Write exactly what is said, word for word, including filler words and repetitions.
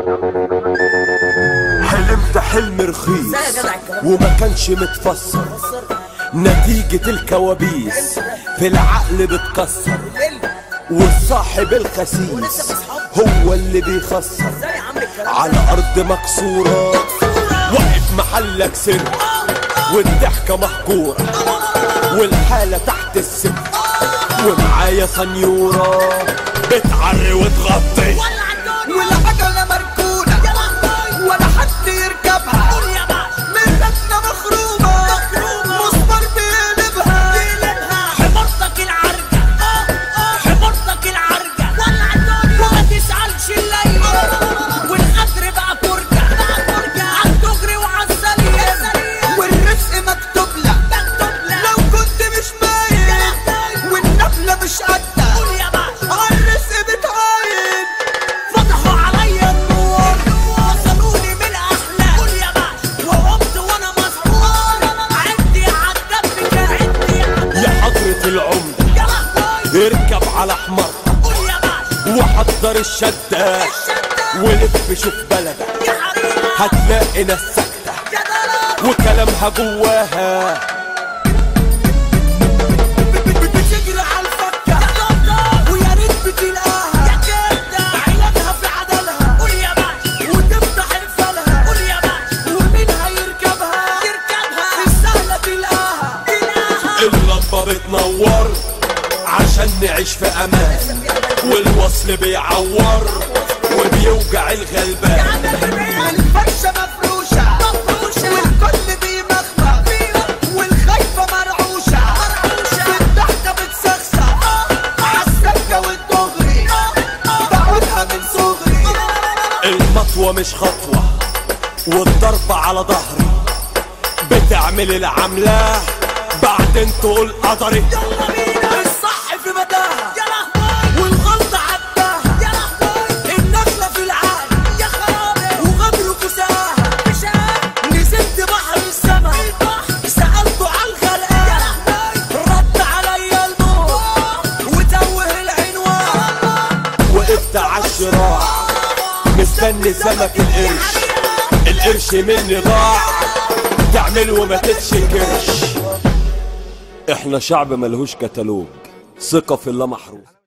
حلمت حلم رخيص وما كانش متفسر، نتيجة الكوابيس في العقل بتكسر، والصاحب الخسيس هو اللي بيخسر. على أرض مكسورة واقف محلك سر، والضحكة مهجورة والحالة تحت السر، ومعايا سنيورة بتعري وتغطي، والعجلة مركونة ولا حد يركبها، من ركنة مخرومة مسمار بيقلبها. حمارتك العرجة حمارتك العرجة وما تسألش الليل، والقدر بقى فرجة عالدغري وعالسليم، والرزق مكتوب لك لو كنت مش باين، والنبلة مش قدها عالرزق بتعاين. فتحوا عليا النور وصلوني من الأحلام، وقمت وأنا مسحور عدي عالدم كعدي يا حضرة العمدة اركب على حمار وحضر الشدة ولف شوف بلدك، هتلاقي ناس ساكتة وكلامها جواها. بتجري عالفكة ويا ريت بتلاقاها، عيلتها في عدلها وتفتح الفلها، ومين هيركبها السهلة تلاقاها. اللمبة بتنور عشان نعيش في امان، والوصل بيعور وبيوجع الغلبان. الفرشة مفروشة والكل بيمخمخ، والخايفة مرعوشة في الضحكة بتسخسخ، عالسكة والدغري بعودها من صغري. المطوة مش خطوة والضربة على ظهري، بتعمل العملة بعدين تقول قدري. الصح في مداها والغلطة عداها، النخلة في العالي وغدر كساها. نزلت بحر السما سألته عالخلقان، رد عليا الموت وتوه العنوان. وقفت عالشراع مستني سمك القرش، القرش مني ضاع تعمل وما تتشكرش. احنا شعب ملهوش كتالوج، ثقة في الله محروف.